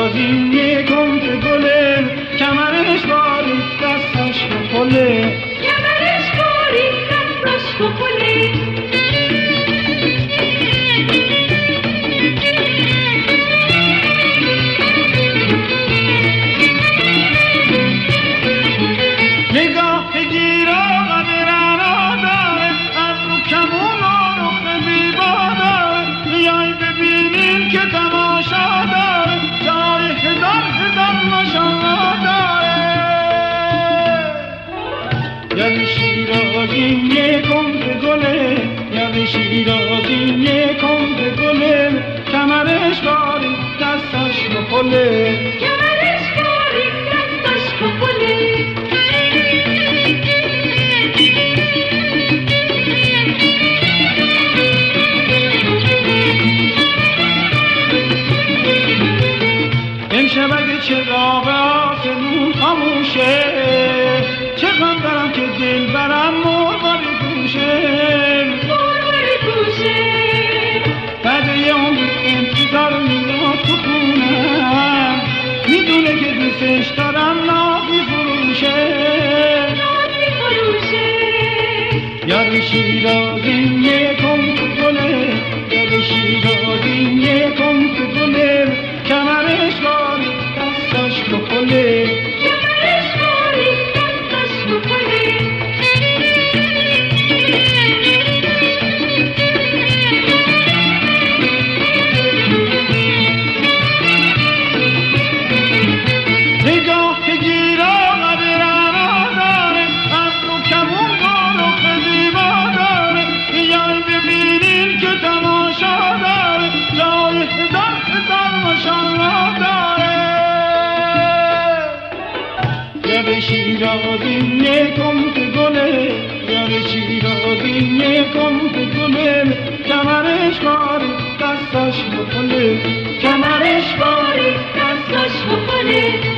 شیرازی یکم که گله کمرش باریک دستش بخله کمرش باریک دستش بخله نگاه گیرا قدرنا داره از رو کمون و رخ زیبا داره بیای ببینین که تماشا داره جای هزار ماشاءالله داره یعنی شیرازی یکم به گله یعنی شیرازی یکم به گله کمرش باریک دستش بخله کمرش باریک دستش بخله امشب اگه چراغ آسمون خاموشه چه غم دارم که دل برم مرغاری پوشه بعد یه عمر انتظار میاد تو خونم میدونه که دوستش دارم ناز میفروشه یاد شیرازی یکم که گله یاد شیرازی یکم که گله کمرش باریک دستش بخله کمرش باریک دستش بخله نگاه که گیرا قدرنا داره از رو کمون و رخ زیبا داره بیای ببینین که تماشا داره جای هزار ماشاءالله داره یاد شیرازی یکم که گله یاد شیرازی یکم که گله کمرش باریک دستش بخله کمرش باریک دستش بخله